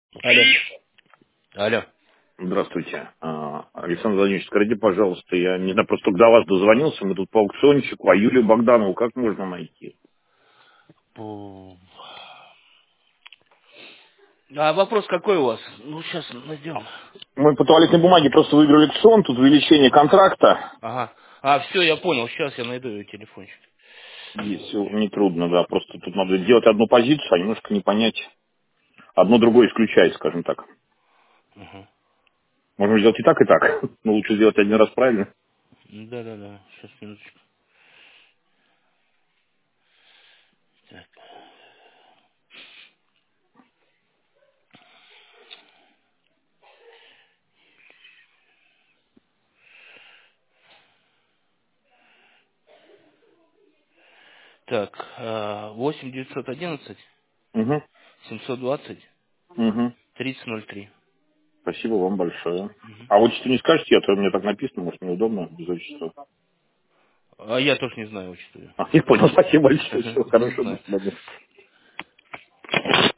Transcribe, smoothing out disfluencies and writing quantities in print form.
Алло. Алло. Здравствуйте. Александр Владимирович, скажите, пожалуйста, я не знаю, просто до вас дозвонился, мы тут по аукционщику, а Юлию Богданову как можно найти? Пу- А вопрос какой у вас? Ну, сейчас найдем. Мы по туалетной бумаге просто выиграли аукцион, тут увеличение контракта. Ага. А, все, я понял. Сейчас я найду ее телефончик. Здесь всё нетрудно, да, просто тут надо делать одну позицию, а немножко не понять. Одно другое исключает, скажем так. Угу. Можно сделать и так, но лучше сделать один раз правильно. Да-да-да. Сейчас, минуточку. Так. Так, 8 911 Угу, 720 угу. 3003. Спасибо вам большое. А вот что не скажете, а то мне так написано, может, неудобно без отчества. А я тоже не знаю, учту. Я понял, спасибо большое, всего Не хорошего, до знаю. свидания.